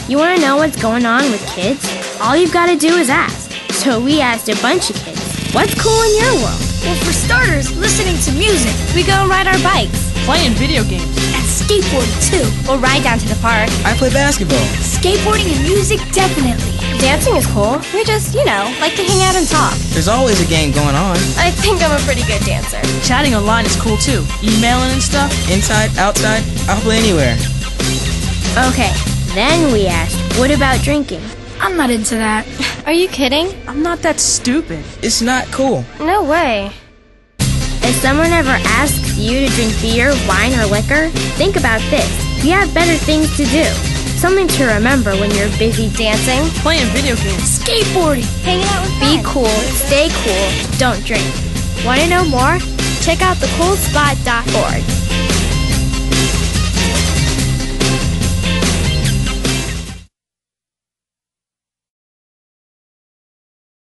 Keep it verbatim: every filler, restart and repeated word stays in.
You want to know what's going on with kids? All you've got to do is ask. So we asked a bunch of kids, what's cool in your world? Well, for starters, listening to music. We go and ride our bikes. Playing video games. And skateboarding, too. We'll ride down to the park. I play basketball. Skateboarding and music, definitely. Dancing is cool. We just, you know, like to hang out and talk. There's always a game going on. I think I'm a pretty good dancer. Chatting online is cool, too. Emailing and stuff. Inside, outside, I'll play anywhere. Okay, then we asked, what about drinking? I'm not into that. Are you kidding? I'm not that stupid. It's not cool. No way. If someone ever asks you to drink beer, wine, or liquor, think about this. You have better things to do. Something to remember when you're busy dancing, Playing video games. Skateboarding. hanging out with Be cool, stay cool, don't drink. Want to know more? Check out the cool spot dot org.